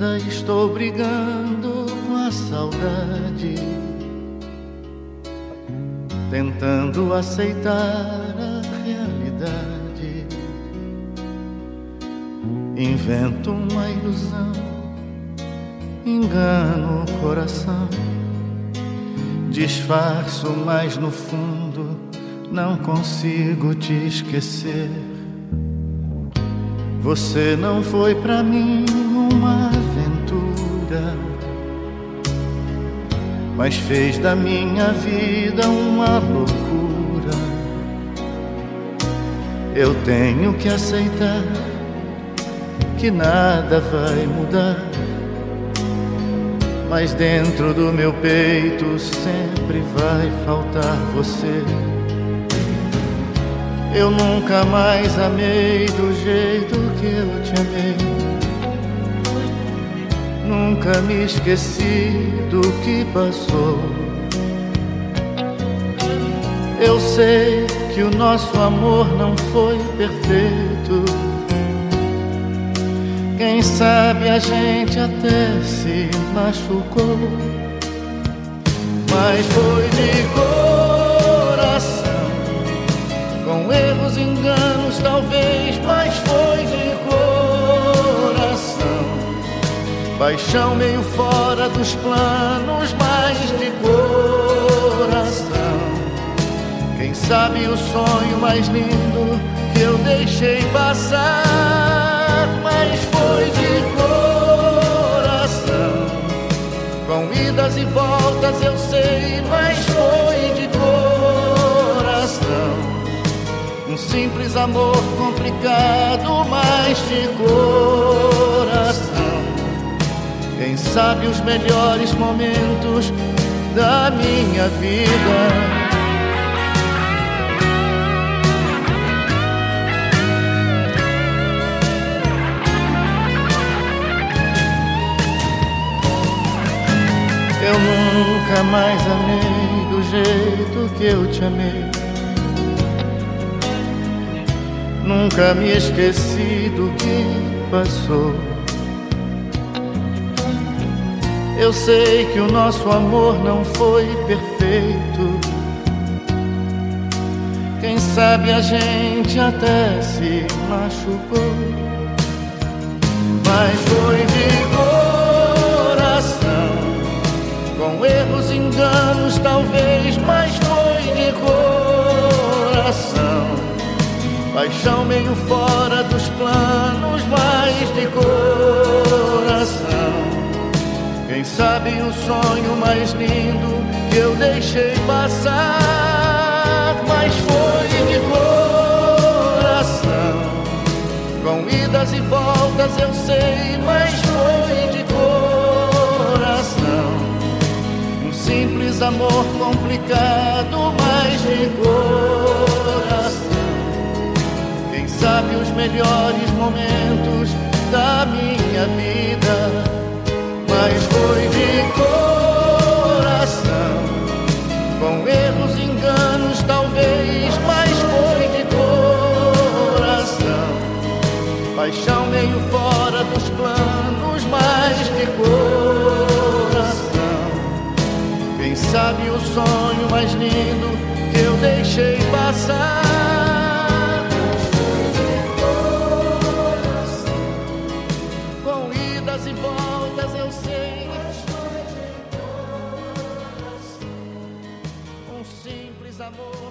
Ainda estou brigando com a saudade, tentando aceitar a realidade. Invento uma ilusão, engano o coração, disfarço, mas no fundo não consigo te esquecer. Você não foi pra mim uma aventura, mas fez da minha vida uma loucura. Eu tenho que aceitar que nada vai mudar, mas dentro do meu peito sempre vai faltar você. Eu nunca mais amei do jeito que eu te amei, nunca me esqueci do que passou. Eu sei que o nosso amor não foi perfeito, quem sabe a gente até se machucou, mas foi de coração, com erros, enganos talvez, mas foi de coração. Paixão meio fora dos planos, mas de coração. Quem sabe o sonho mais lindo que eu deixei passar, mas foi de coração. Com idas e voltas eu sei, mas foi de coração. Um simples amor complicado, mas de coração. Quem sabe os melhores momentos da minha vida. Eu nunca mais amei do jeito que eu te amei, nunca me esqueci do que passou. Eu sei que o nosso amor não foi perfeito, quem sabe a gente até se machucou, mas foi de coração. Com erros, enganos talvez, mas foi de coração. Paixão meio fora dos planos, mas de coração. Quem sabe o sonho mais lindo que eu deixei passar, mas foi de coração. Com idas e voltas eu sei, mas foi de coração. Simples amor complicado, mas de coração. Quem sabe os melhores momentos da minha vida, mas foi de coração. Com erros, enganos talvez, mas foi de coração. Paixão meio fora dos planos, mas de coração. Quem sabe o sonho mais lindo que eu deixei passar, com idas e voltas eu sei, um simples amor.